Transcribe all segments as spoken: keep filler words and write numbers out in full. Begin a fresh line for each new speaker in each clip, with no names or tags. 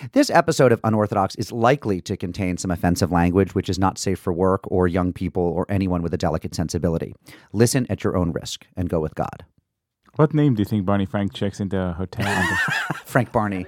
This episode of Unorthodox is likely to contain some offensive language which is not safe for work or young people or anyone with a delicate sensibility. Listen at your own risk and go with God.
What name do you think Barney Frank checks into a hotel under?
Frank Barney.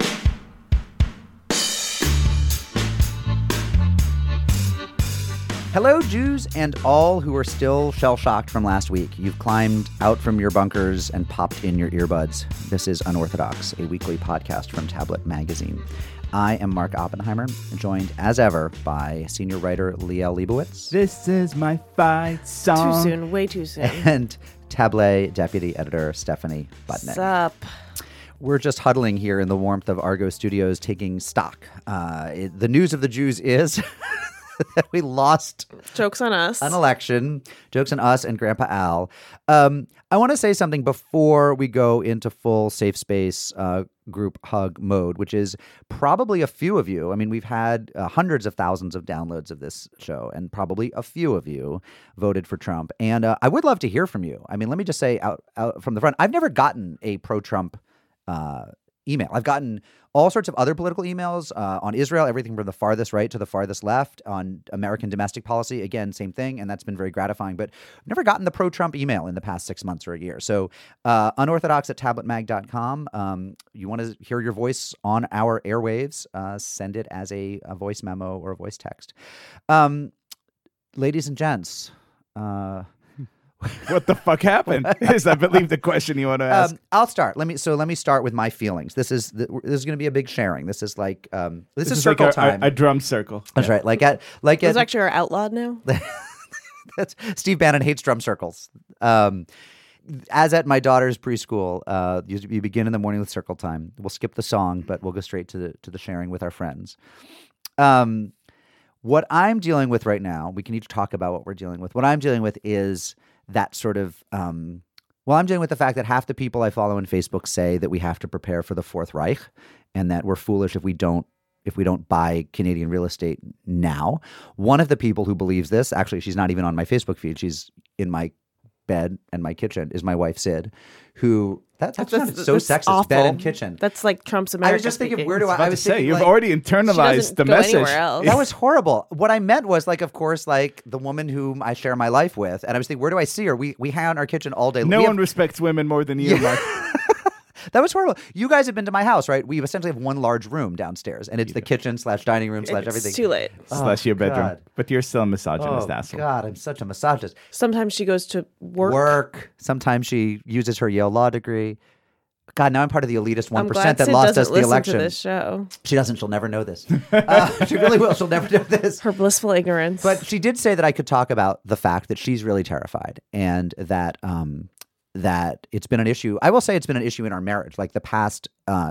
Hello, Jews and all who are still shell-shocked from last week. You've climbed out from your bunkers and popped in your earbuds. This is Unorthodox, a weekly podcast from Tablet Magazine. I am Mark Oppenheimer, joined as ever by senior writer Liel Leibowitz.
This is my fight song.
Too soon, way too soon.
And Tablet deputy editor Stephanie Budnick.
Sup?
We're just huddling here in the warmth of Argo Studios taking stock. Uh, it, the news of the Jews is... that we lost
Joke's on us.
An election. Joke's on us and Grandpa Al. Um, I want to say something before we go into full safe space uh, group hug mode, which is probably a few of you. I mean, we've had uh, hundreds of thousands of downloads of this show, and probably a few of you voted for Trump. And uh, I would love to hear from you. I mean, let me just say out, out from the front, I've never gotten a pro-Trump uh, email. I've gotten all sorts of other political emails uh, on Israel, everything from the farthest right to the farthest left, on American domestic policy. Again, same thing, and that's been very gratifying. But I've never gotten the pro-Trump email in the past six months or a year. So uh, unorthodox at tablet mag dot com. Um, you want to hear your voice on our airwaves, uh, send it as a, a voice memo or a voice text. Um, ladies and gents, uh,
what the fuck happened? Is I believe the question you want to ask.
Um, I'll start. Let me. So let me start with my feelings. This is this is going to be a big sharing. This is like um, this,
this
is,
is
circle
like a,
time.
A, a drum circle.
That's yeah. right. Like at like
Those
at,
actually are outlawed now.
That's Steve Bannon hates drum circles. Um, as at my daughter's preschool, uh, you, you begin in the morning with circle time. We'll skip the song, but we'll go straight to the to the sharing with our friends. Um, what I'm dealing with right now, we can each talk about what we're dealing with. What I'm dealing with is that sort of, um, well, I'm dealing with the fact that half the people I follow on Facebook say that we have to prepare for the Fourth Reich and that we're foolish if we don't if we don't buy Canadian real estate now. One of the people who believes this, actually, she's not even on my Facebook feed. She's in my bed and my kitchen, is my wife, Sid, who, that, that sounded so
that's
sexist,
awful.
Bed and kitchen.
That's like Trump's America.
I was just thinking,
speaking.
where do I,
I
I
was
was
say,
thinking,
you've
like,
already
She
internalized
doesn't
the
go
message.
anywhere else.
that was horrible. What I meant was, like, of course, like the woman whom I share my life with, and I was thinking, where do I see her? We we hang out in our kitchen all day.
No
we
one
have,
respects women more than you, Mark.
That was horrible. You guys have been to my house, right? We essentially have one large room downstairs, and it's the kitchen slash dining room slash
It's
everything.
too late.
Slash your bedroom.
God.
But you're still a misogynist
Oh,
asshole.
God, I'm such a misogynist.
Sometimes she goes to work.
Work. Sometimes she uses her Yale law degree. God, now I'm part of the elitist one
I'm
percent
glad
that
Sid
lost
doesn't
us the
listen
election.
to this show.
She doesn't. She'll never know this. Uh, she really will. She'll never know this.
Her blissful ignorance.
But she did say that I could talk about the fact that she's really terrified and that um, that it's been an issue. I will say it's been an issue in our marriage. Like the past uh,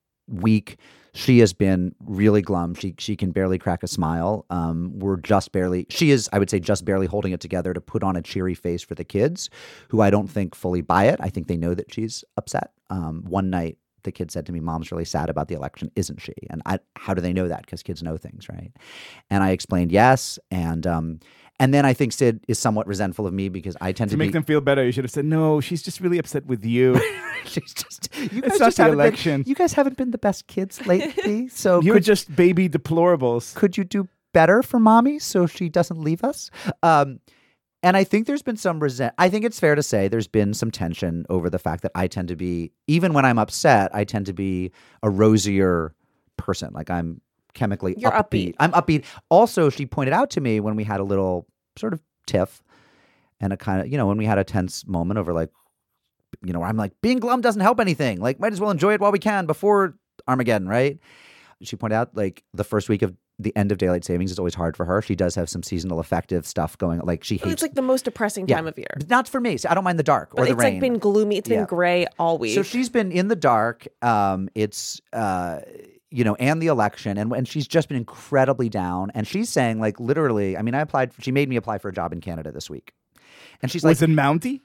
week, she has been really glum. She she can barely crack a smile. Um, we're just barely, she is, I would say, just barely holding it together to put on a cheery face for the kids, who I don't think fully buy it. I think they know that she's upset. Um, one night, the kid said to me, "Mom's really sad about the election, isn't she?" And I, how do they know that? Because kids know things, right? And I explained yes. And um, and then I think Sid is somewhat resentful of me because I tend to,
To make
be,
them feel better, you should have said, no, she's just really upset with you.
she's just, you
It's
guys
not
just
the
haven't
election.
Been, you guys haven't been the best kids lately. So
You're
could,
just baby deplorables.
could you do better for mommy so she doesn't leave us? Um, and I think there's been some resent. I think it's fair to say there's been some tension over the fact that I tend to be, even when I'm upset, I tend to be a rosier person. Like I'm chemically
You're
upbeat.
upbeat.
I'm upbeat. Also, she pointed out to me when we had a little sort of tiff and a kind of, you know, when we had a tense moment over like, you know, where I'm like, being glum doesn't help anything. Like, might as well enjoy it while we can before Armageddon, right? She pointed out like the first week of the end of daylight savings is always hard for her. She does have some seasonal affective stuff going. Like she hates.
it's like the most depressing
Yeah.
time of year.
Not for me. So I don't mind the dark
But
or the
it's
rain.
like been gloomy. It's
Yeah.
been gray all week.
So she's been in the dark. Um, it's uh, you know, and the election, and and she's just been incredibly down. And she's saying like literally. I mean, I applied. She made me apply for a job in Canada this week, and she's
Was
like,
it Mountie?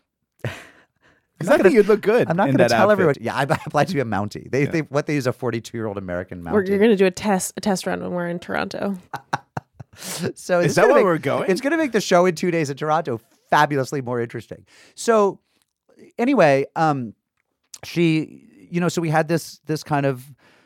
Because
not
I
gonna-
think you'd look good.
I'm not
in
going to
that
tell
outfit.
everyone. Yeah, I applied to be a Mountie. They, they what they use a forty-two year old American Mountie.
We're, you're going to do a test, a test run when we're in Toronto.
So
Is
it's
that
gonna
where
make-
we're going?
It's going to make the show in two days in Toronto fabulously more interesting. So anyway, um, she, you know, so we had this this kind of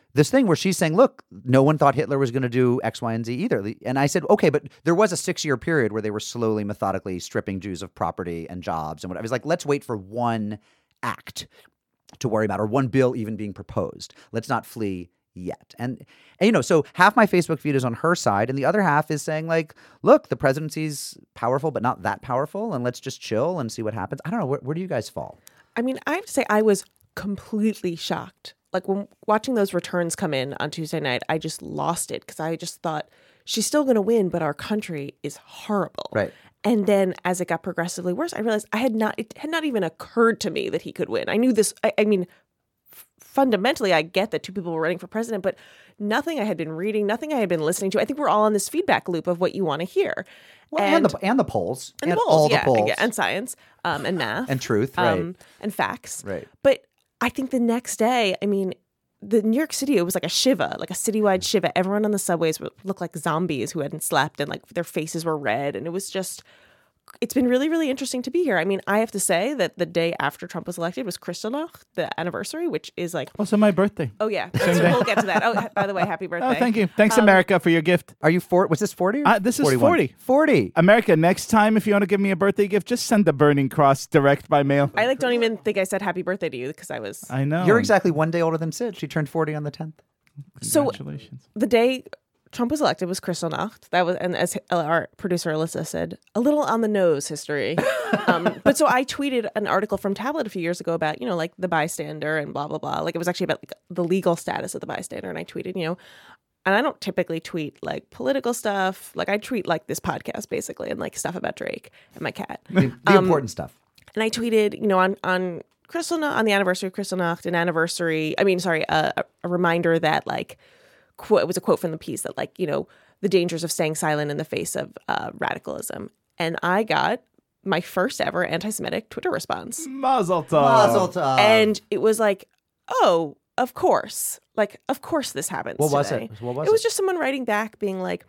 this thing where she's saying, look, no one thought Hitler was going to do X, Y, and Z either. And I said, okay, but there was a six-year period where they were slowly, methodically stripping Jews of property and jobs and what. I was like, let's wait for one act to worry about, or one bill even being proposed. Let's not flee yet. And, and, you know, so half my Facebook feed is on her side, and the other half is saying, like, look, the presidency's powerful, but not that powerful, and let's just chill and see what happens. I don't know. Where, where do you guys fall?
I mean, I have to say, I was completely shocked. Like, when watching those returns come in on Tuesday night, I just lost it because I just thought she's still going to win, but our country is horrible.
Right.
And then as it got progressively worse, I realized I had not, it had not even occurred to me that he could win. I knew this, I, I mean, f- fundamentally, I get that two people were running for president, but nothing I had been reading, nothing I had been listening to. I think we're all on this feedback loop of what you want to hear.
Well, and, and the and the polls.
And,
and
the polls,
all
yeah,
the polls.
yeah, and science, um, and math.
And truth, right.
Um, and facts.
Right.
But I think the next day, I mean, the New York City, it was like a shiva, like a citywide shiva. Everyone on the subways looked like zombies who hadn't slept, and like their faces were red. And it was just, it's been really, really interesting to be here. I mean, I have to say that the day after Trump was elected was Kristallnacht, the anniversary, which is like,
Also, my birthday.
oh yeah, so we'll get to that. Oh, by the way, happy birthday.
Oh, thank you. Thanks,
Um,
America, for your gift.
Are you four? Was this forty?
Uh, this is
forty-one?
forty.
forty.
America, next time, if you want to give me a birthday gift, just send the Burning Cross direct by mail.
I like don't even think I said happy birthday to you because I was
I know.
You're exactly one day older than Sid. She turned forty on the tenth.
so
Congratulations.
the day Trump was elected was Kristallnacht. That was, and as our producer Alyssa said, a little on the nose history. um, but so I tweeted an article from Tablet a few years ago about, you know, like the bystander and blah, blah, blah. Like it was actually about like, the legal status of the bystander. And I tweeted, you know, and I don't typically tweet like political stuff. Like I tweet like this podcast basically and like stuff about Drake and my cat.
The, the
Um,
important stuff.
And I tweeted, you know, on, on Kristallnacht, on the anniversary of Kristallnacht, an anniversary, I mean, sorry, a, a, a reminder that like, quote, it was a quote from the piece that like, you know, the dangers of staying silent in the face of uh, radicalism. And I got my first ever anti-Semitic Twitter response.
Mazel tov.
Mazel tov.
And it was like, oh, of course. Like, of course this happens
What was
today.
it? What was
it was
it?
just someone writing back being like,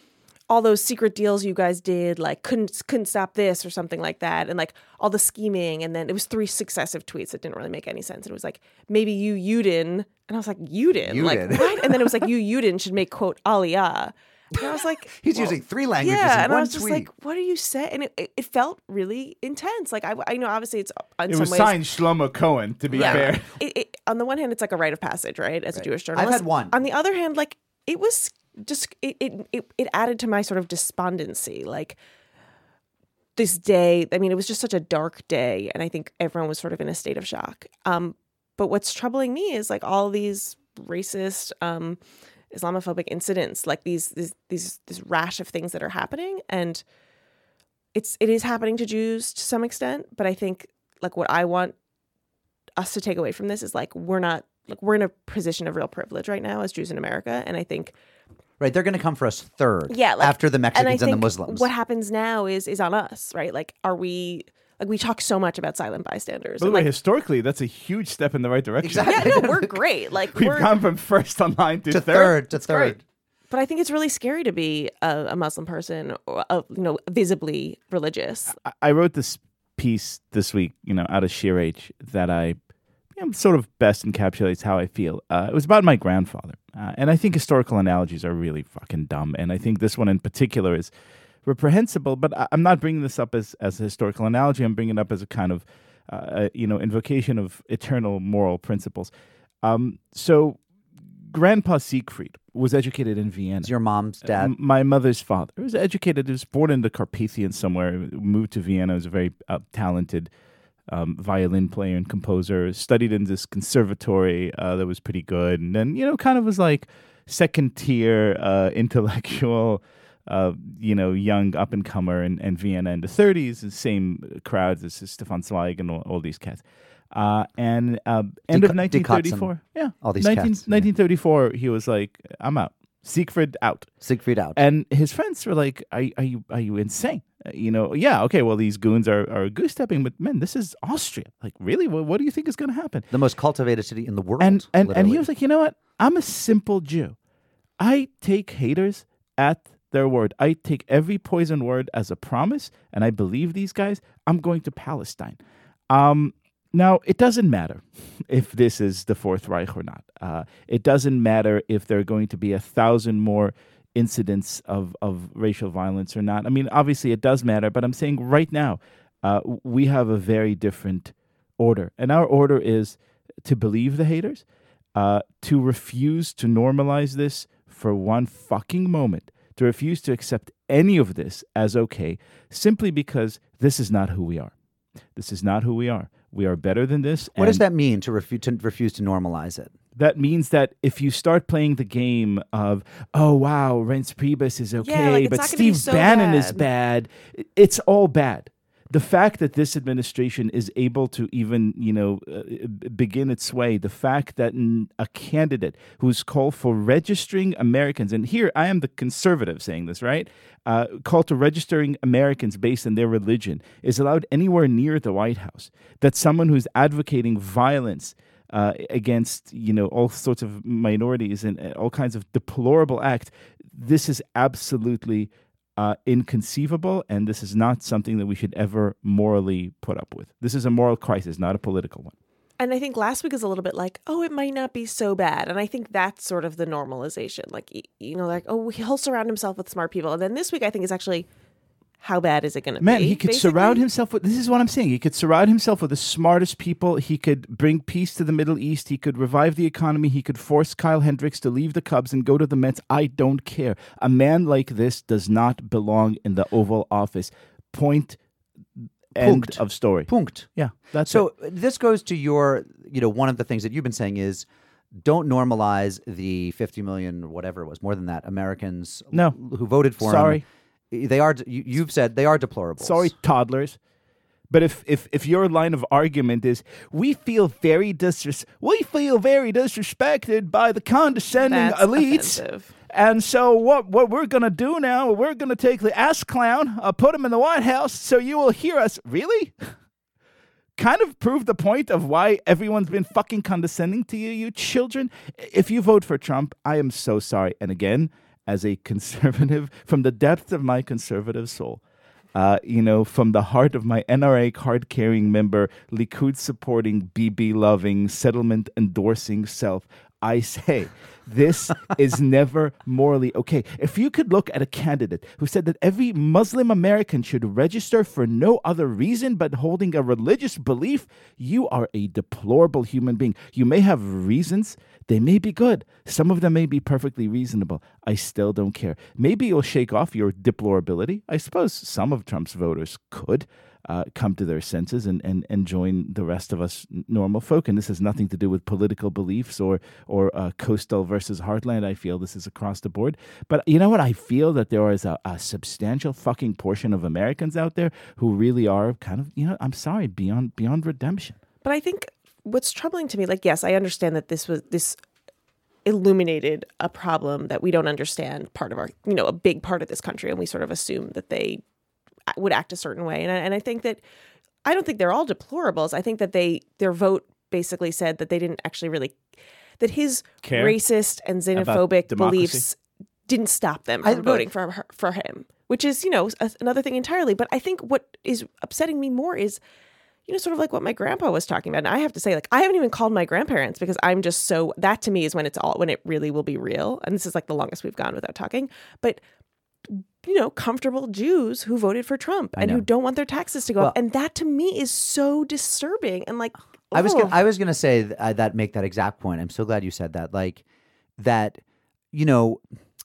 all those secret deals you guys did, like couldn't couldn't stop this or something like that, and like all the scheming, and then it was three successive tweets that didn't really make any sense. And it was like, maybe you Yudin, and I was like, Yudin, like
Yudin.
what? And then it was like, you Yudin should make quote Aliyah. And I was like,
He's
well,
using three languages
yeah,
in
and
one
I was just
tweet.
like, what do you say? And it, it, it felt really intense. Like I, I know obviously it's in
It
some
was
ways.
signed Shlomo Cohen, to be
Yeah.
fair.
It, it, on the one hand, it's like a rite of passage, right? As a Jewish
I've
journalist,
had one.
On the other hand, like it was just it, it it it added to my sort of despondency. Like this day, I mean, it was just such a dark day, and I think everyone was sort of in a state of shock. Um, but what's troubling me is like all these racist, um, Islamophobic incidents, like these these these this rash of things that are happening, and it's it is happening to Jews to some extent. But I think like what I want us to take away from this is like we're not like we're in a position of real privilege right now as Jews in America, and I think
Right, they're going to come for us third.
yeah, like,
after the
and I
Mexicans and,
think
the Muslims.
what happens now is is on us, right? Like, are we like we talk so much about silent bystanders?
By the
and,
way,
like,
historically, that's a huge step in the right direction.
Exactly.
yeah, no, we're great. Like
We've
we're,
gone from first online to,
to
third.
third, to
It's
third.
great. But I think it's really scary to be a, a Muslim person, or a, you know, visibly religious.
I- I wrote this piece this week, you know, out of sheer age that I you know, sort of best encapsulates how I feel. Uh, it was about my grandfather. Uh, and I think historical analogies are really fucking dumb. And I think this one in particular is reprehensible, but I- I'm not bringing this up as, as a historical analogy. I'm bringing it up as a kind of, uh, you know, invocation of eternal moral principles. Um, so Grandpa Siegfried was educated in Vienna.
It's your mom's dad.
M- My mother's father was educated. He was born in the Carpathians somewhere. Moved to Vienna. Was a very uh, talented um, violin player and composer. Studied in this conservatory uh, that was pretty good, and then you know, kind of was like second tier uh, intellectual. Uh, you know, young up and comer in, in Vienna in the thirties. The same crowds as Stefan Zweig and all, all these cats. Uh, and uh, end
Dick-
of nineteen thirty-four, yeah,
all these
nineteen,
cats, yeah.
nineteen thirty-four, he was like, "I'm out." Siegfried out.
Siegfried out.
And his friends were like, "Are, are you are you insane? Uh, you know, yeah, okay, well these goons are are goose stepping, but man, this is Austria. Like, really, what, what do you think is going to happen?"
the most cultivated city in the world.
And and and
literally.
he was like, "You know what? I'm a simple Jew. I take haters at their word. I take every poison word as a promise, and I believe these guys. I'm going to Palestine." Um. Now, it doesn't matter if this is the Fourth Reich or not. Uh, it doesn't matter if there are going to be a thousand more incidents of, of racial violence or not. I mean, obviously it does matter, but I'm saying right now, uh, we have a very different order. And our order is to believe the haters, uh, to refuse to normalize this for one fucking moment, to refuse to accept any of this as okay, simply because this is not who we are. This is not who we are. We are better than this.
What does that mean, to, refu- to refuse to normalize it?
That means that if you start playing the game of, oh, wow, Reince Priebus is okay,
Yeah, like, it's
but
not gonna be
Steve
so
Bannon
bad.
is bad, it's all bad. The fact that this administration is able to even, you know, uh, begin its sway, the fact that n- a candidate who's called for registering Americans, and here I am the conservative saying this, right? Uh, called to registering Americans based on their religion is allowed anywhere near the White House. That someone who's advocating violence uh, against, you know, all sorts of minorities and uh, all kinds of deplorable acts, this is absolutely Uh, inconceivable, and this is not something that we should ever morally put up with. This is a moral crisis, not a political one.
And I think last week is a little bit like, oh, it might not be so bad. And I think that's sort of the normalization. Like, y- you know, like, oh, he'll surround himself with smart people. And then this week, I think is actually, how bad is it going to be?
Man, he could
basically?
surround himself with, this is what I'm saying, he could surround himself with the smartest people, he could bring peace to the Middle East, he could revive the economy, he could force Kyle Hendricks to leave the Cubs and go to the Mets. I don't care. A man like this does not belong in the Oval Office. Point, end
Punkt.
of story.
Punkt.
Yeah, that's
So
it.
this goes to your, you know, one of the things that you've been saying is, don't normalize the fifty million, or whatever it was, more than that, Americans
No.
who voted for
Sorry.
him. They are, you, you've said they are deplorables.
Sorry, toddlers. But if, if, if your line of argument is, we feel very disres- we feel very disrespected by the condescending
That's
elites,
offensive.
and so what what we're gonna do now? We're gonna take the ass clown, uh, put him in the White House, so you will hear us. Really? Kind of prove the point of why everyone's been fucking condescending to you, you children. If you vote for Trump, I am so sorry. And again, as a conservative, from the depth of my conservative soul, uh, you know, from the heart of my N R A card-carrying member, Likud-supporting, B B loving, settlement-endorsing self, I say, this is never morally okay. If you could look at a candidate who said that every Muslim American should register for no other reason but holding a religious belief, you are a deplorable human being. You may have reasons. They may be good. Some of them may be perfectly reasonable. I still don't care. Maybe you'll shake off your deplorability. I suppose some of Trump's voters could uh, come to their senses and, and, and join the rest of us normal folk. And this has nothing to do with political beliefs or, or uh, coastal versus heartland. I feel this is across the board. But you know what? I feel that there is a, a substantial fucking portion of Americans out there who really are kind of, you know, I'm sorry, beyond beyond redemption.
But I think what's troubling to me, like, yes, I understand that this was this illuminated a problem that we don't understand, part of our, you know, a big part of this country, and we sort of assume that they would act a certain way. And I, and I think that I don't think they're all deplorables. I think that they their vote basically said that they didn't actually really that his
Care
racist and xenophobic beliefs didn't stop them from
I-
voting for her, for him, which is, you know, a, another thing entirely. But I think what is upsetting me more is, you know, sort of like what my grandpa was talking about. And I have to say, like, I haven't even called my grandparents because I'm just so, that to me is when it's all, when it really will be real. And this is like the longest we've gone without talking. But, you know, comfortable Jews who voted for Trump
I
and who
know.
don't want their taxes to go
Well-
up. And that to me is so disturbing. And like,
I was
oh.
gonna, I was gonna say th- uh, that make that exact point. I'm so glad you said that. Like that, you know,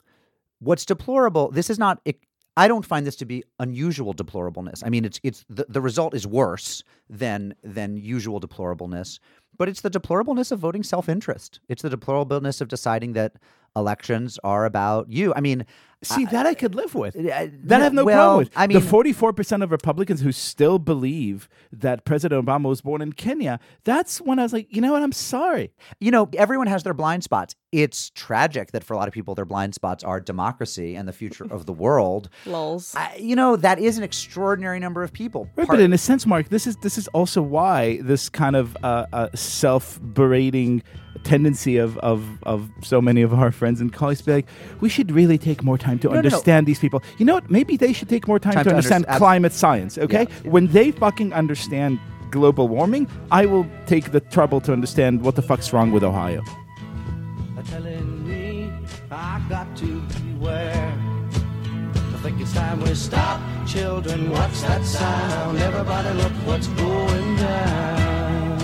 what's deplorable. This is not. It, I don't find this to be unusual deplorableness. I mean, it's it's the, the result is worse than than usual deplorableness, but it's the deplorableness of voting self-interest. It's the deplorableness of deciding that elections are about you. I mean,
See, that I could live with.
I-
That I have no
well,
problem with.
I mean,
the forty-four percent of Republicans who still believe that President Obama was born in Kenya, that's when I was like, you know what, I'm sorry.
you know, everyone has their blind spots. It's tragic that for a lot of people, their blind spots are democracy and the future of the world.
Lulz.
I, you know, that is an extraordinary number of people.
Right,
Part-
but in a sense, Mark, this is this is also why this kind of uh, uh, self-berating tendency of, of of so many of our friends and colleagues to be like, we should really take more time to
no, no.
understand these people. You know what? Maybe they should take more time,
Time
to
to
understand
underst- ab-
climate science, okay?
Yeah.
When they fucking understand global warming, I will take the trouble to understand what the fuck's wrong with Ohio.
They're telling me I got to beware. I think it's time we stop. Children, what's that sound? Everybody look what's going down.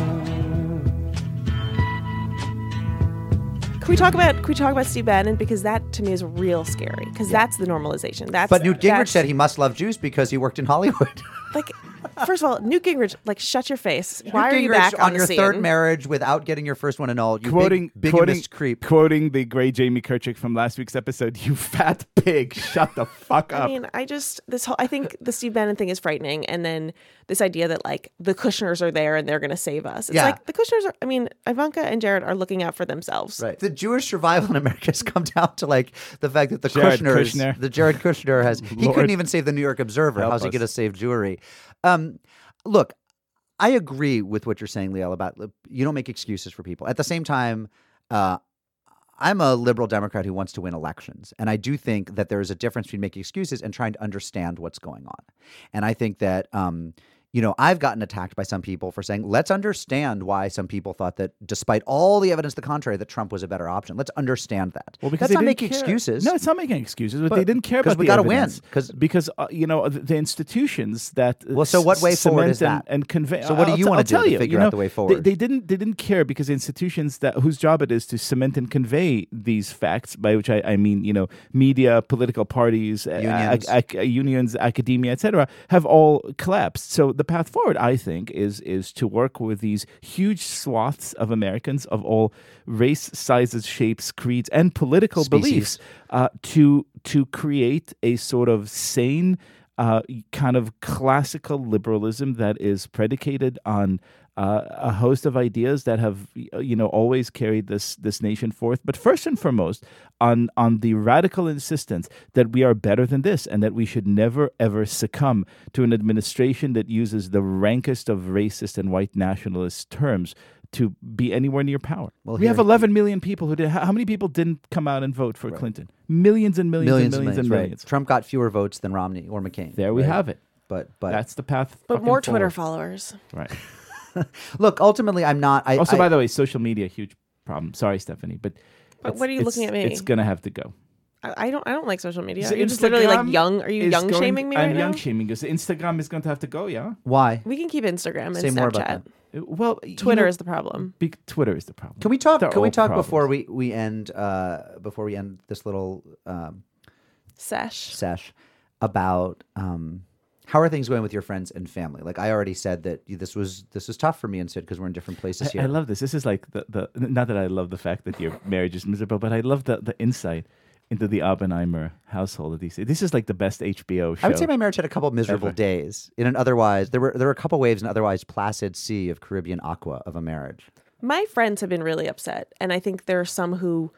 Can we talk about can we talk about Steve Bannon, because that to me is real scary, because that's the normalization. That's
But Newt Gingrich
that's-
said he must love Jews because he worked in Hollywood.
like, first of all, Newt Gingrich, like, shut your face. Why
Newt
are you
Gingrich
back on,
on
the
your
scene?
third marriage without getting your first one annulled? You
Quoting,
big,
quoting,
bigamist creep.
quoting the great Jamie Kirchick from last week's episode, you fat pig, shut the fuck up.
I mean, I just this whole I think the Steve Bannon thing is frightening, and then this idea that like the Kushners are there and they're going to save us. It's
Yeah.
like the Kushners are. I mean, Ivanka and Jared are looking out for themselves.
Right. The Jewish survival in America has come down to like the fact that the
Jared
Kushners,
Kushner.
the Jared Kushner has, he
Lord.
couldn't even save the New York Observer.
Help
How's he
us.
going to save Jewry? Um, look, I agree with what you're saying, Liel, about you don't make excuses for people. At the same time, uh, I'm a liberal Democrat who wants to win elections. And I do think that there is a difference between making excuses and trying to understand what's going on. And I think that, um, you know, I've gotten attacked by some people for saying, let's understand why some people thought that, despite all the evidence to the contrary, that Trump was a better option. Let's understand that.
Well, because
That's
they
not
didn't
making
care.
excuses.
No, it's not making excuses, but,
But-
they didn't care
'cause
about
we
the
gotta win,
evidence.
'cause-
because uh, you know the, the institutions that uh,
Well, so what way
s-
forward
cement
is that?
and, and convey.
So what do
I'll
you
t-
wanna
I'll
do
tell
to
you,
figure
you
out
know,
the way
they-
forward?
They, didn't. They didn't care because institutions that whose job it is to cement and convey these facts, by which I, I mean, you know, media, political parties, uh,
Unions.
ac- ac- unions, academia, et cetera, have all collapsed. So the path forward, I think, is is to work with these huge swaths of Americans of all race, sizes, shapes, creeds, and political
Species.
beliefs uh, to to create a sort of sane uh, kind of classical liberalism that is predicated on uh, a host of ideas that have you know always carried this this nation forth. But first and foremost, on on the radical insistence that we are better than this and that we should never ever succumb to an administration that uses the rankest of racist and white nationalist terms to be anywhere near power.
Well,
we have
here-
eleven million people who did. How how many people didn't come out and vote for Clinton? Millions and millions,
millions
and millions and
right.
millions.
Trump got fewer votes than Romney or McCain.
There we
right?
have it.
But but
That's the path.
But
fucking
more Twitter
forward.
followers.
Right.
look, ultimately, I'm not. I,
Also,
I,
by the way, social media huge problem. Sorry, Stephanie, but.
But
it's-
what are you
it's-
looking at me?
It's gonna have to go.
I, I don't. I don't like social media.
So
You're just literally like
Instagram
young. Are you
is
young
going-
shaming me
I'm
right
young
now?
shaming you. So Instagram is going to have to go. Yeah.
why?
We can keep Instagram and
Say
Snapchat.
more about that.
Uh, Well, you
Twitter
know,
is the problem.
big Twitter is the problem.
Can we talk?
They're
Can we
all
talk
problems.
before we we end? Uh, before we end this little um,
Sesh.
sesh about um, how are things going with your friends and family? Like I already said that you- this was this was tough for me and Sid because we're in different places
I,
here.
I love this. This is like the, the not that I love the fact that your marriage is miserable, but I love the, the insight into the Oppenheimer household that these This is like the best H B O show.
I would say my marriage had a couple of miserable
Ever.
days in an otherwise there were there were a couple waves in an otherwise placid sea of Caribbean aqua of a marriage.
My friends have been really upset, and I think there are some who.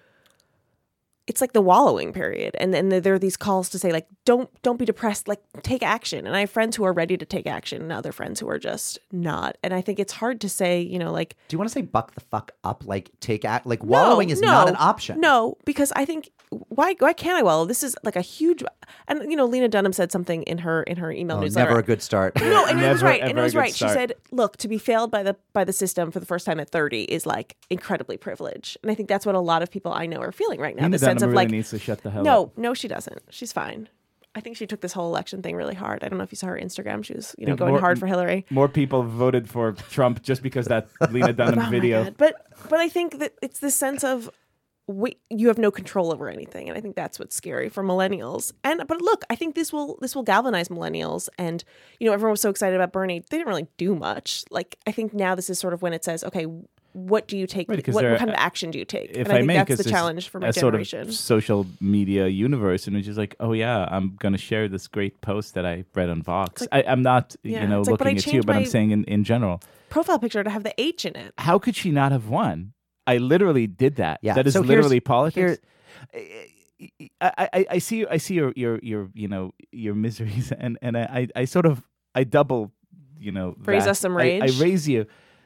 It's like the wallowing period, and then there are these calls to say like, "Don't, don't be depressed. Like, take action." And I have friends who are ready to take action, and other friends who are just not. And I think it's hard to say, you know, like
Do you want to say buck the fuck up? Like take act? Like wallowing
no,
is
no,
not an option.
No, because I think why why can't I wallow? This is like a huge, and you know, Lena Dunham said something in her in her email
Oh,
newsletter.
never a good start.
No, and it was
Never,
right. And
ever
it
a
was
good
right. She
start.
said, "Look, to be failed by the by the system for the first time at thirty is like incredibly privileged." And I think that's what a lot of people I know are feeling right now.
Nina
the sense
Dunham
of
really
like,
needs to shut the hell
no,
up.
no, she doesn't. She's fine. I think she took this whole election thing really hard. I don't know if you saw her Instagram. She was, you know,
Think
going
more-
hard for Hillary.
More people voted for Trump just because that Lena Dunham
Oh my
video.
God. But but I think that it's this sense of we, you have no control over anything, and I think that's what's scary for millennials. And but look, I think this will this will galvanize millennials. And you know, everyone was so excited about Bernie. They didn't really do much. Like I think now this is sort of when it says, okay, what do you take?
Right,
what,
'cause
what
there-
kind of action do you take?
If
and I,
I,
think
may,
that's
'cause
the
there's
challenge for my
a
generation.
sort of social media universe, and it's just like, oh yeah, I'm gonna share this great post that I read on Vox.
like-
I, I'm not,
Yeah,
you know,
it's like, but I
looking at you,
changed
but I'm
my-
saying in, in general,
Profile picture to have the H in it.
how could she not have won? I literally did that.
Yeah,
that is
so here's-
literally politics.
here-
I, I, I see I see your, your your you know your miseries, and and I, I sort of I double, you know,
Raise
that.
us some
I- I,
rage.
raise you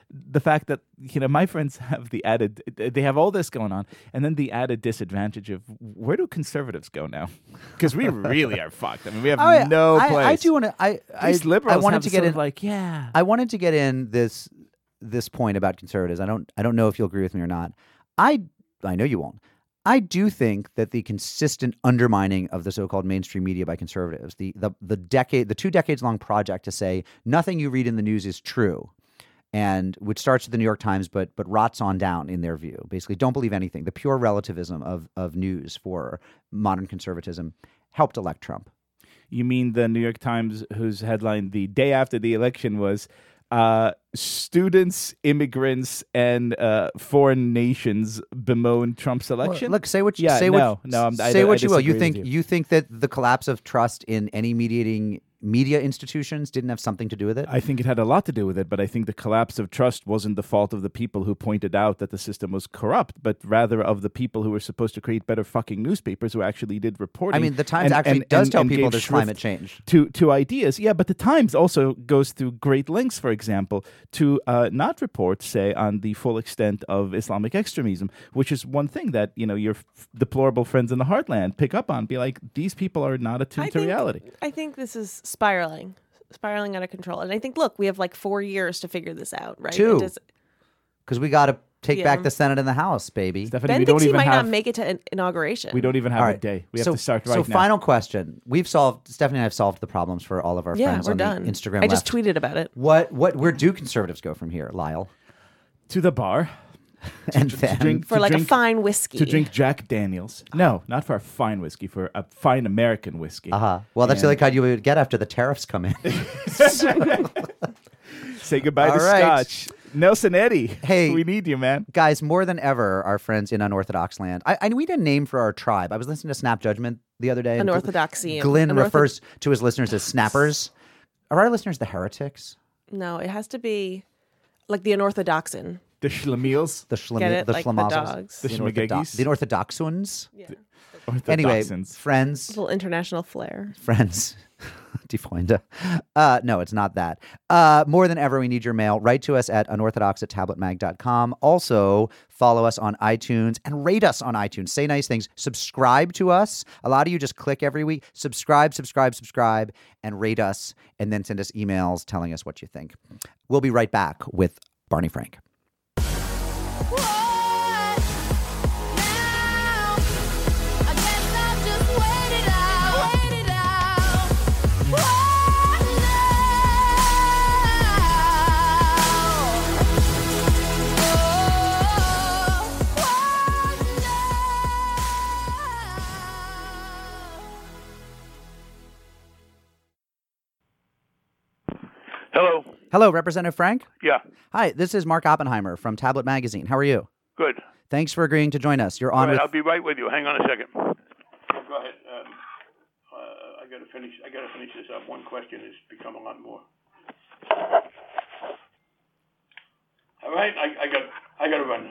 the fact that, you know, my friends have the added, they have all this going on, and then the added disadvantage of where do conservatives go now? Because we really are fucked. I mean, we have
Oh, yeah.
no
I,
place.
I do want to. I I,
These liberals
I wanted
have
to get
sort
in.
of like, yeah.
I wanted to get in this this point about conservatives. I don't. I don't know if you'll agree with me or not. I I know you won't. I do think that the consistent undermining of the so-called mainstream media by conservatives, the the the decade, the two decades long project to say nothing you read in the news is true, and which starts with the New York Times, but but rots on down in their view. Basically, don't believe anything. The pure relativism of of news for modern conservatism helped elect Trump.
You mean the New York Times, whose headline the day after the election was uh, students, immigrants, and uh, foreign nations bemoan Trump's election?
Well, look, say what you
Yeah,
say.
no,
what,
no, I'm- I-
say
I
what you will. You
disagree with
think
you.
think that the collapse of trust in any mediating media institutions didn't have something to do with it?
I think it had a lot to do with it, but I think the collapse of trust wasn't the fault of the people who pointed out that the system was corrupt, but rather of the people who were supposed to create better fucking newspapers who actually did reporting.
I mean, the Times
and-
actually
and-
does
and-
tell
and
people
gave
there's
shrift
climate change.
to to ideas. Yeah, but the Times also goes through great lengths, for example, to uh, not report, say, on the full extent of Islamic extremism, which is one thing that, you know, your f- deplorable friends in the heartland pick up on. Be like, these people are not attuned
I
to
think,
reality.
I think this is spiraling, spiraling out of control. And I think, look, we have like four years to figure this out, right?
Two.
It does-
Because we got to take
Yeah.
back the Senate and the House, baby.
Stephanie,
Ben
we
thinks
don't
he
even
might
have
not make it to an inauguration.
we don't even have
All
a
right.
day. We have
so,
to start right
so
now.
final question. We've solved, Stephanie and I have solved the problems for all of our
Yeah,
friends
we're
on
done.
the Instagram
I just
left.
tweeted about it.
What, what, where do conservatives go from here, Lyle?
To the bar.
And
to
then,
drink
For
to
like
drink,
a fine whiskey.
to drink Jack Daniels. No, not for a fine whiskey, for a fine American whiskey.
uh-huh. Well, that's the only
And-
kind you would get after the tariffs come in.
Say goodbye
All
to
right.
Scotch. Nelson Eddy.
Hey.
we need you, man.
Guys, more than ever, our friends in Unorthodox Land. I, I need a name for our tribe. I was listening to Snap Judgment the other day. and
Unorthodoxy.
Glenn
Unortho-
refers to his listeners as snappers. Are our listeners the heretics?
No, it has to be like the unorthodoxin.
The Schlemiels.
The Shlem-
Get it?
the
Like the
Schlemazels?
dogs.
The
The, Unorthodox-
Schmagegis.
the Unorthodoxones?
Yeah.
Anyway,
Orthodoxans.
friends,
Little international flair.
friends. Die Freunde. Uh, no, it's not that. Uh, more than ever, we need your mail. Write to us at unorthodox at tabletmag dot com. Also, follow us on iTunes and rate us on iTunes. Say nice things. Subscribe to us. A lot of you just click every week. Subscribe, subscribe, subscribe, and rate us, and then send us emails telling us what you think. We'll be right back with Barney Frank.
What now? I guess I'll just wait it out, wait it out. What now? Oh, what now?
Hello.
Hello, Representative Frank.
Yeah.
Hi, this is Mark Oppenheimer from Tablet Magazine. How are you?
Good.
Thanks for agreeing to join us. You're
All
on
right,
with
I'll be right with you. Hang on a second. Oh, go ahead. Um, uh, I got to finish. I got to finish this up. One question has become a lot more. All right. I, I got. I got to run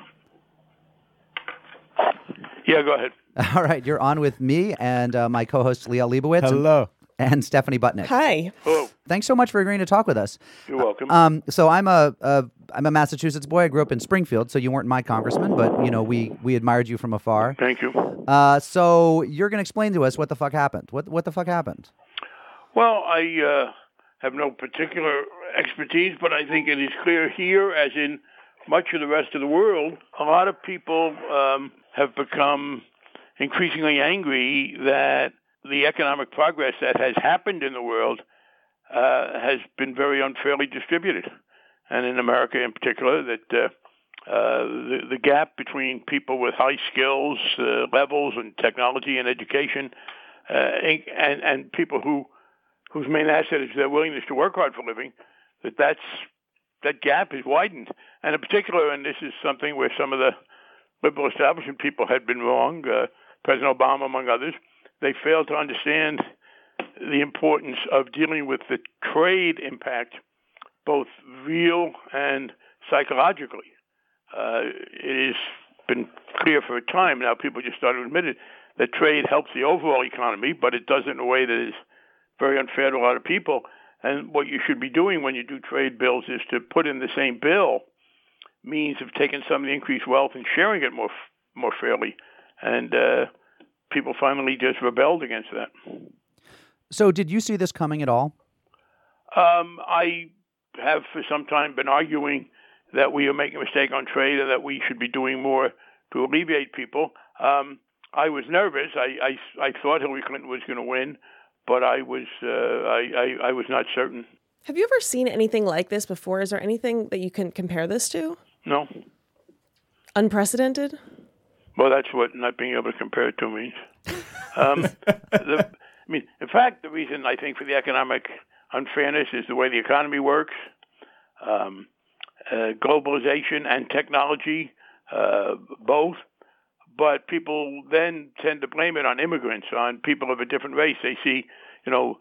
now. Yeah. Go ahead.
All right, you're on with me and uh, my co-host Leah Leibowitz and,
Hello.
and Stephanie Butnick.
Hi.
Hello.
Thanks so much for agreeing to talk with us.
You're welcome.
Um, so I'm a, a I'm a Massachusetts boy. I grew up in Springfield, so you weren't my congressman, but you know we we admired you from afar.
Thank you.
Uh, so you're gonna explain to us what the fuck happened. What what the fuck happened?
Well, I uh, have no particular expertise, but I think it is clear here, as in much of the rest of the world, a lot of people um, have become increasingly angry that the economic progress that has happened in the world uh, has been very unfairly distributed. And in America in particular, that uh, uh, the, the gap between people with high skills uh, levels and technology and education uh, and, and people who whose main asset is their willingness to work hard for a living, that that's, that gap is widened. And in particular, and this is something where some of the liberal establishment people had been wrong, uh, President Obama among others, they failed to understand the importance of dealing with the trade impact, both real and psychologically. Uh, it has been clear for a time now, people just started to admit it, that trade helps the overall economy, but it does it in a way that is very unfair to a lot of people. And what you should be doing when you do trade bills is to put in the same bill means of taking some of the increased wealth and sharing it more more fairly. And uh, people finally just rebelled against that.
So did you see this coming at all?
Um, I have for some time been arguing that we are making a mistake on trade and that we should be doing more to alleviate people. Um, I was nervous. I, I, I thought Hillary Clinton was going to win, but I was uh, I, I, I was not certain.
Have you ever seen anything like this before? Is there anything that you can compare this to?
No.
Unprecedented?
Well, that's what not being able to compare it to means. Um, the, I mean, in fact, the reason I think for the economic unfairness is the way the economy works, um, uh, globalization and technology, uh, both. But people then tend to blame it on immigrants, on people of a different race. They see, you know,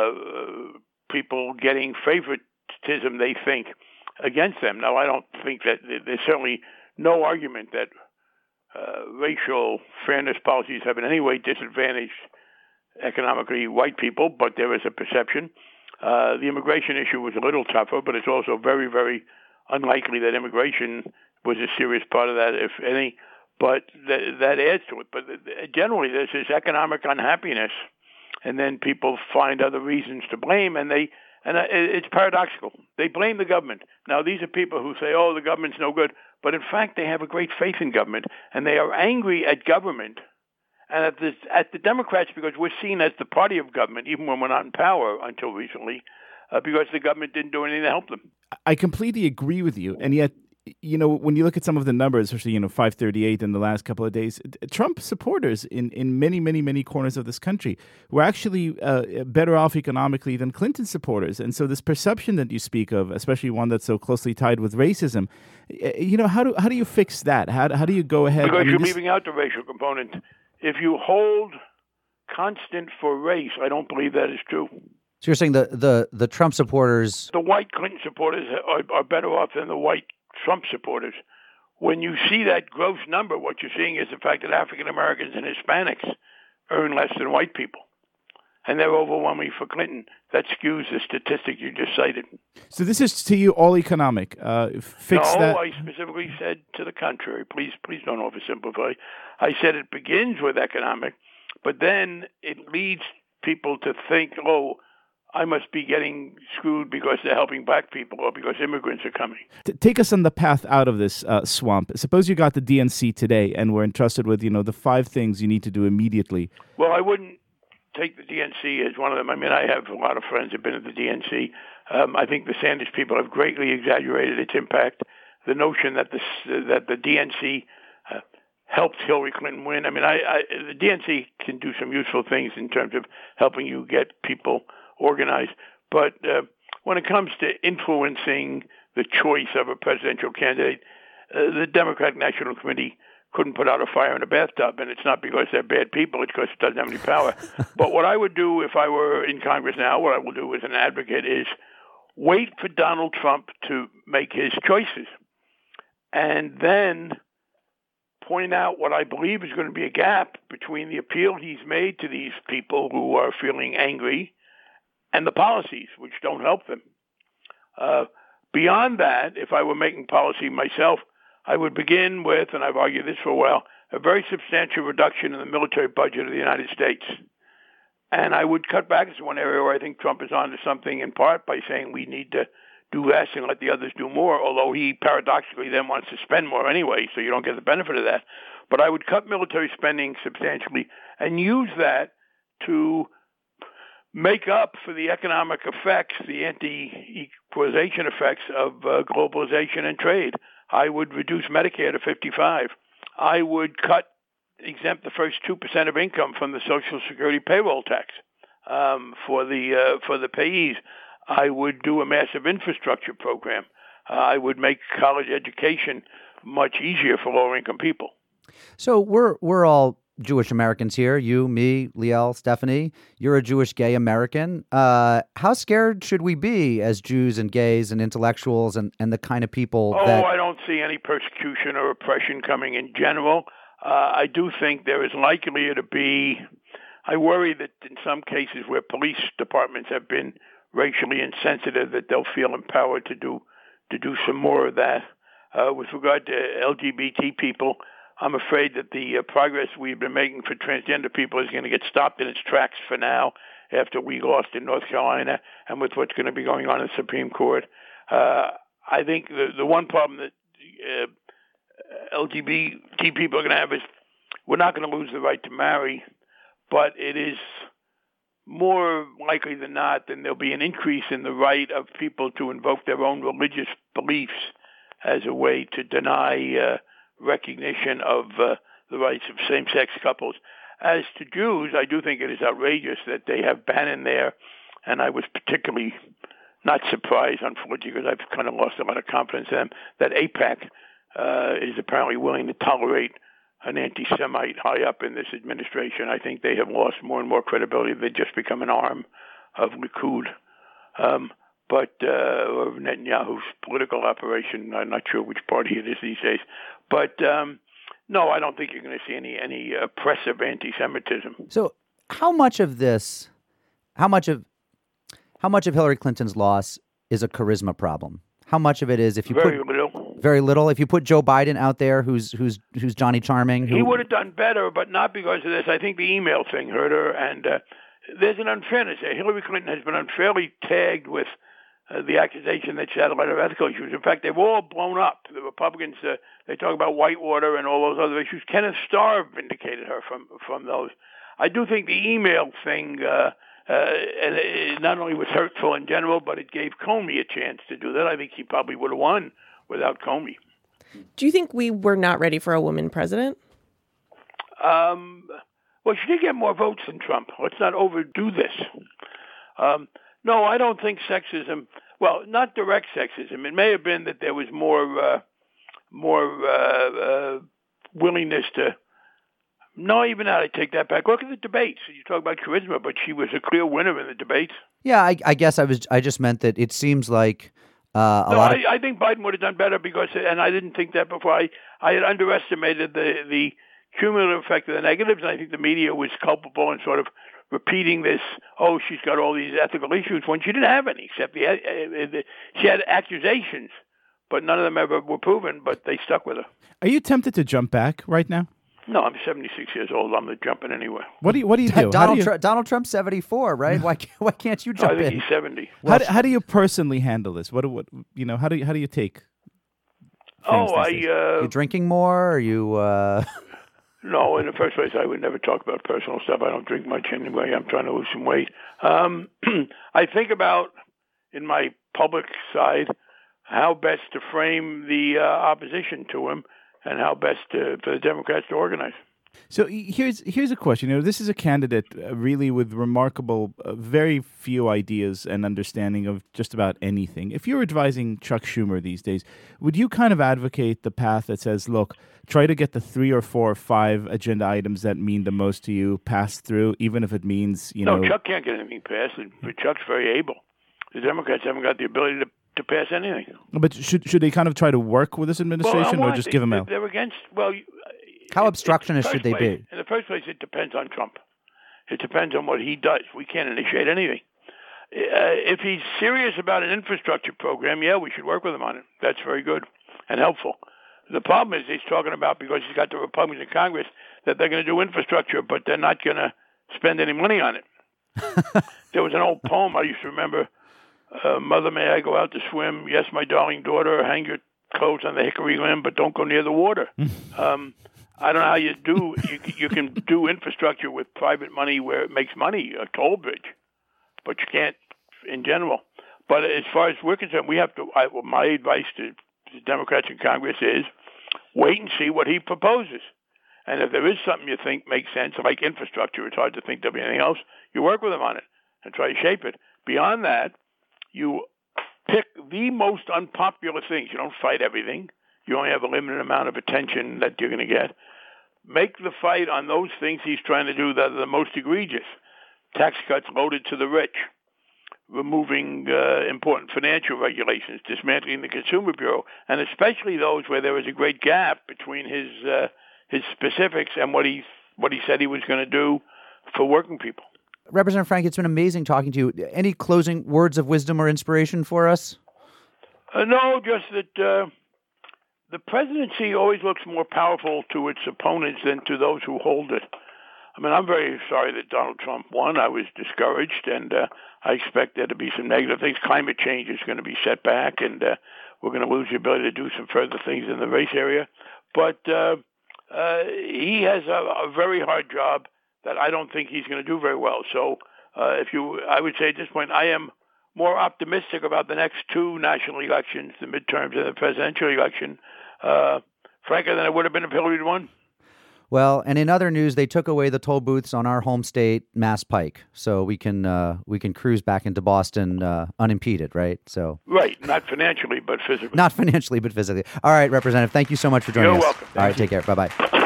uh, people getting favoritism, they think, against them. Now, I don't think that there's certainly no argument that uh, racial fairness policies have in any way disadvantaged economically white people, but there is a perception. Uh, the immigration issue was a little tougher, but it's also very, very unlikely that immigration was a serious part of that, if any. But th- that adds to it. But generally, there's this economic unhappiness, and then people find other reasons to blame, and they and it's paradoxical. They blame the government. Now, these are people who say, "Oh, the government's no good," but in fact, they have a great faith in government, and they are angry at government and at the at the Democrats because we're seen as the party of government, even when we're not in power until recently, uh, because the government didn't do anything to help them.
I completely agree with you, and yet, you know, when you look at some of the numbers, especially, you know, five thirty-eight in the last couple of days, Trump supporters in, in many, many, many corners of this country were actually uh, better off economically than Clinton supporters. And so this perception that you speak of, especially one that's so closely tied with racism, you know, how do how do you fix that? How, how do you go ahead?
Because
I mean,
you're
this...
leaving out the racial component. If you hold constant for race, I don't believe that is true.
So you're saying the, the, the Trump supporters...
The white Clinton supporters are, are better off than the white Trump supporters. When you see that gross number, what you're seeing is the fact that African Americans and Hispanics earn less than white people. And they're overwhelmingly for Clinton. That skews the statistic you just cited.
So this is to you all economic. Uh, fix
no,
that.
I specifically said to the contrary. Please, please don't oversimplify. I said it begins with economic, but then it leads people to think, oh, I must be getting screwed because they're helping black people or because immigrants are coming.
T- take us on the path out of this uh, swamp. Suppose you got the D N C today and were entrusted with, you know, the five things you need to do immediately.
Well, I wouldn't take the D N C as one of them. I mean, I have a lot of friends who've been at the D N C. Um, I think the Sanders people have greatly exaggerated its impact. The notion that the that the D N C uh, helped Hillary Clinton win. I mean, I, I the D N C can do some useful things in terms of helping you get people organized. But uh, when it comes to influencing the choice of a presidential candidate, uh, the Democratic National Committee couldn't put out a fire in a bathtub, and it's not because they're bad people, it's because it doesn't have any power. But what I would do if I were in Congress now, what I will do as an advocate is wait for Donald Trump to make his choices, and then point out what I believe is going to be a gap between the appeal he's made to these people who are feeling angry and the policies, which don't help them. Uh, beyond that, if I were making policy myself, I would begin with, and I've argued this for a while, a very substantial reduction in the military budget of the United States. And I would cut back. This is one area where I think Trump is on to something in part by saying we need to do less and let the others do more, although he paradoxically then wants to spend more anyway, so you don't get the benefit of that. But I would cut military spending substantially and use that to make up for the economic effects, the anti-equalization effects of uh, globalization and trade. I would reduce Medicare to fifty-five. I would cut, exempt the first two percent of income from the Social Security payroll tax um, for the uh, for the payees. I would do a massive infrastructure program. Uh, I would make college education much easier for lower-income people.
So we're we're all Jewish Americans here. You, me, Liel, Stephanie. You're a Jewish gay American. Uh, how scared should we be as Jews and gays and intellectuals and, and the kind of people
oh,
that...
Oh, I don't see any persecution or oppression coming in general. Uh, I do think there is likely to be... I worry that in some cases where police departments have been racially insensitive, that they'll feel empowered to do to do some more of that. uh, with regard to L G B T people, I'm afraid that the uh, progress we've been making for transgender people is going to get stopped in its tracks for now after we lost in North Carolina and with what's going to be going on in the Supreme Court. Uh, I think the, the one problem that uh, L G B T people are going to have is we're not going to lose the right to marry, but it is more likely than not that there'll be an increase in the right of people to invoke their own religious beliefs as a way to deny uh, recognition of uh, the rights of same-sex couples. As to Jews, I do think it is outrageous that they have Bannon there, and I was particularly not surprised, unfortunately, because I've kind of lost a lot of confidence in them, that AIPAC uh, is apparently willing to tolerate an anti-Semite high up in this administration. I think they have lost more and more credibility. They've just become an arm of Likud. Um, but uh, of Netanyahu's political operation. I'm not sure which party it is these days. But um, no, I don't think you're going to see any any oppressive anti-Semitism.
So, how much of this, how much of, how much of Hillary Clinton's loss is a charisma problem? How much of it is if you
very
put
little,
very little? If you put Joe Biden out there, who's who's who's Johnny Charming, who,
he would have done better, but not because of this. I think the email thing hurt her, and uh, there's an unfairness there. Hillary Clinton has been unfairly tagged with Uh, the accusation that she had a lot of ethical issues. In fact, they've all blown up. The Republicans, uh, they talk about Whitewater and all those other issues. Kenneth Starr vindicated her from from those. I do think the email thing uh, uh, and it not only was hurtful in general, but it gave Comey a chance to do that. I think he probably would have won without Comey.
Do you think we were not ready for a woman president?
Um, well, she did get more votes than Trump. Let's not overdo this. Um, No, I don't think sexism, well, not direct sexism. It may have been that there was more uh, more uh, uh, willingness to, no, even now I take that back. Look at the debates. You talk about charisma, but she was a clear winner in the debates.
Yeah, I, I guess I was. I just meant that it seems like uh, a
no,
lot
I,
of.
I think Biden would have done better because, and I didn't think that before. I, I had underestimated the, the cumulative effect of the negatives, and I think the media was culpable in sort of repeating this, oh, she's got all these ethical issues, when she didn't have any, except the, uh, the, she had accusations, but none of them ever were proven, but they stuck with her.
Are you tempted to jump back right now?
No, I'm seventy-six years old. I'm not jumping anywhere.
What do you What do you do? How
Donald
do you,
Tru- Donald Trump's seventy-four, right? Why can't, why can't you jump
I think
in?
he's seventy.
how, do, how do you personally handle this? What do what you know? How do you, how do you take? things
Oh, I
these days?
uh,
you drinking more? Are you? Uh...
no. In the first place, I would never talk about personal stuff. I don't drink much anyway. I'm trying to lose some weight. Um, I think about in my public side how best to frame the uh, opposition to him, and how best to, for the Democrats to organize.
So here's here's a question. You know, this is a candidate uh, really with remarkable, uh, very few ideas and understanding of just about anything. If you're advising Chuck Schumer these days, would you kind of advocate the path that says, look, try to get the three or four or five agenda items that mean the most to you passed through, even if it means, you
no,
know...
No, Chuck can't get anything passed, but Chuck's very able. The Democrats haven't got the ability to to pass anything.
But should should they kind of try to work with this administration,
well,
or just
they,
give them out?
They're against, well...
How
it,
obstructionist should they
place,
be?
In the first place, it depends on Trump. It depends on what he does. We can't initiate anything. Uh, if he's serious about an infrastructure program, yeah, we should work with him on it. That's very good and helpful. The problem is he's talking about, because he's got the Republicans in Congress, that they're going to do infrastructure, but they're not going to spend any money on it. There was an old poem I used to remember, uh, Mother, may I go out to swim? Yes, my darling daughter, hang your clothes on the hickory limb, but don't go near the water. um, I don't know how you do. You, you can do infrastructure with private money where it makes money, a toll bridge, but you can't in general. But as far as we're concerned, we have to. I, well, my advice to the Democrats in Congress is wait and see what he proposes. And if there is something you think makes sense, like infrastructure, it's hard to think there'll be anything else. You work with him on it and try to shape it. Beyond that, you pick the most unpopular things. You don't fight everything. You only have a limited amount of attention that you're going to get. Make the fight on those things he's trying to do that are the most egregious. Tax cuts loaded to the rich, removing uh, important financial regulations, dismantling the Consumer Bureau, and especially those where there was a great gap between his uh, his specifics and what he what he said he was going to do for working people.
Representative Frank, it's been amazing talking to you. Any closing words of wisdom or inspiration for us?
Uh, no, just that uh, the presidency always looks more powerful to its opponents than to those who hold it. I mean, I'm very sorry that Donald Trump won. I was discouraged, and uh, I expect there to be some negative things. Climate change is going to be set back, and uh, we're going to lose the ability to do some further things in the race area. But uh, uh, he has a, a very hard job that I don't think he's going to do very well. So uh, if you, I would say at this point, I am more optimistic about the next two national elections, the midterms and the presidential election, uh, frankly, than I would have been if Hillary had won.
Well, and in other news, they took away the toll booths on our home state, Mass Pike, so we can uh, we can cruise back into Boston uh, unimpeded, right? So
right, not financially, but physically.
Not financially, but physically. All right, Representative, thank you so much for joining
You're
us.
welcome.
All right, take care. Bye bye.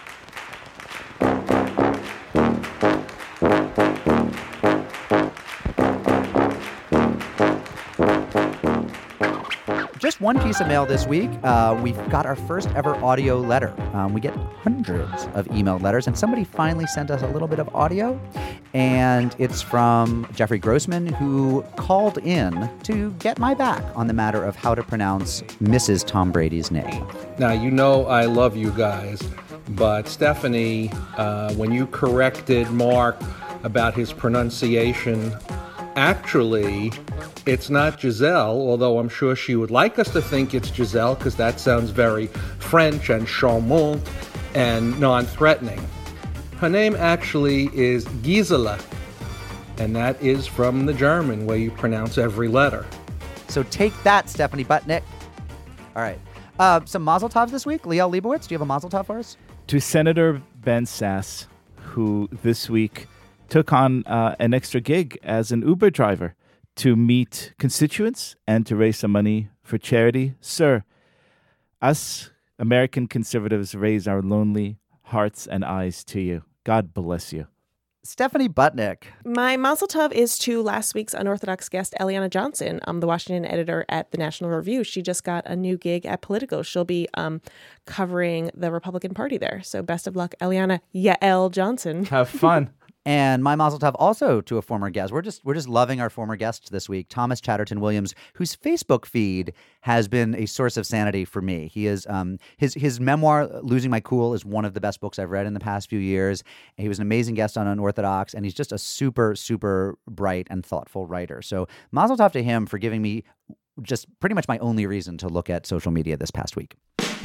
Just one piece of mail this week. Uh, we've got our first ever audio letter. Um, we get hundreds of emailed letters, and somebody finally sent us a little bit of audio. And it's from Jeffrey Grossman, who called in to get my back on the matter of how to pronounce Missus Tom Brady's name.
Now, you know I love you guys, but Stephanie, uh, when you corrected Mark about his pronunciation, actually, it's not Giselle, although I'm sure she would like us to think it's Giselle because that sounds very French and charmant and non-threatening. Her name actually is Gisela, and that is from the German, where you pronounce every letter.
So take that, Stephanie Butnick. All right. Uh, some Mazel Tovs this week. Liel Leibowitz, do you have a Mazel Tov for us?
To Senator Ben Sasse, who this week took on uh, an extra gig as an Uber driver to meet constituents and to raise some money for charity. Sir, us American conservatives raise our lonely hearts and eyes to you. God bless you.
Stephanie Butnick.
My Mazel Tov is to last week's unorthodox guest, Eliana Johnson, um, the Washington editor at the National Review. She just got a new gig at Politico. She'll be um, covering the Republican Party there. So best of luck, Eliana Yael Johnson.
Have fun.
And my Mazel Tov also to a former guest. We're just we're just loving our former guests this week, Thomas Chatterton Williams, whose Facebook feed has been a source of sanity for me. He is um his his memoir Losing My Cool is one of the best books I've read in the past few years. He was an amazing guest on Unorthodox, and he's just a super super bright and thoughtful writer. So Mazel Tov to him for giving me just pretty much my only reason to look at social media this past week.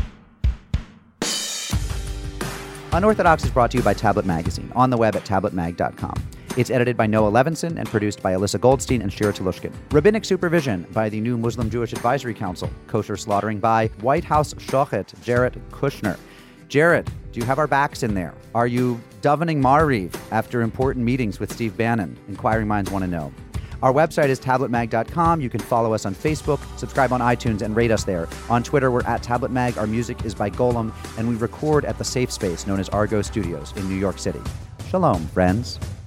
Unorthodox is brought to you by Tablet Magazine, on the web at tablet mag dot com. It's edited by Noah Levinson and produced by Alyssa Goldstein and Shira Telushkin. Rabbinic supervision by the new Muslim Jewish Advisory Council. Kosher slaughtering by White House shochet Jarrett Kushner. Jarrett, do you have our backs in there? Are you davening Ma'ariv after important meetings with Steve Bannon? Inquiring minds want to know. Our website is tablet mag dot com. You can follow us on Facebook, subscribe on iTunes, and rate us there. On Twitter, we're at tabletmag. Our music is by Golem, and we record at the safe space known as Argo Studios in New York City. Shalom, friends.